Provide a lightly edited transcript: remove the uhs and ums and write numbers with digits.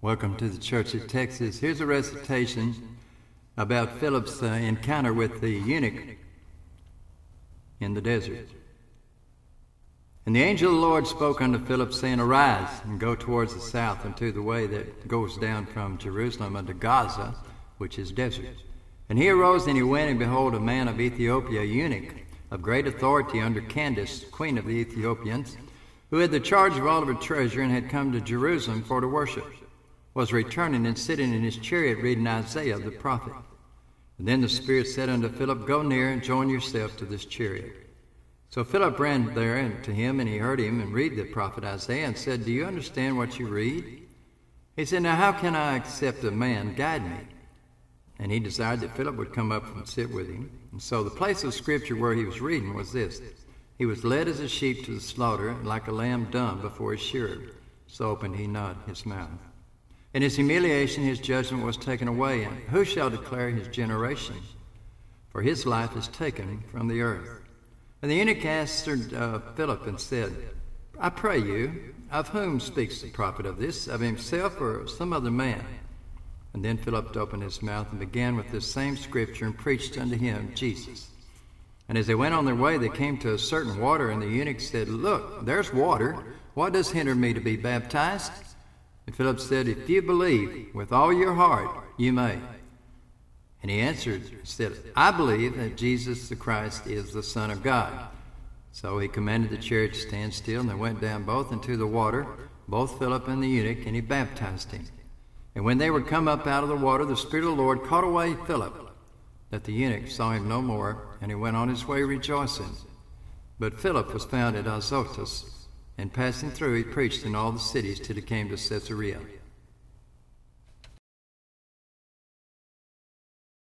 Welcome to the Church of Texas. Here's a recitation about Philip's encounter with the eunuch in the desert. And the angel of the Lord spoke unto Philip, saying, Arise, and go towards the south unto the way that goes down from Jerusalem unto Gaza, which is desert. And he arose, and he went, and behold, a man of Ethiopia, a eunuch, of great authority under Candace, queen of the Ethiopians, who had the charge of all of her treasure, and had come to Jerusalem for to worship, was returning and sitting in his chariot reading Isaiah the prophet. And then the Spirit said unto Philip, Go near and join yourself to this chariot. So Philip ran there to him, and he heard him and read the prophet Isaiah, and said, Do you understand what you read? He said, Now how can I except a man guide me? And he desired that Philip would come up and sit with him. And so the place of Scripture where he was reading was this: He was led as a sheep to the slaughter, and like a lamb dumb before his shearer, so opened he not his mouth. In his humiliation his judgment was taken away, and who shall declare his generation? For his life is taken from the earth. And the eunuch answered Philip and said, I pray you, of whom speaks the prophet of this, of himself or of some other man? And then Philip opened his mouth and began with this same scripture, and preached unto him Jesus. And as they went on their way, they came to a certain water, and the eunuch said, Look, there's water. What does hinder me to be baptized? And Philip said, If you believe with all your heart, you may. And he answered, said, I believe that Jesus the Christ is the Son of God. So he commanded the chariot to stand still, and they went down both into the water, both Philip and the eunuch, and he baptized him. And when they were come up out of the water, the Spirit of the Lord caught away Philip, that the eunuch saw him no more, and he went on his way rejoicing. But Philip was found at Azotus, and passing through, he preached in all the cities till he came to Caesarea.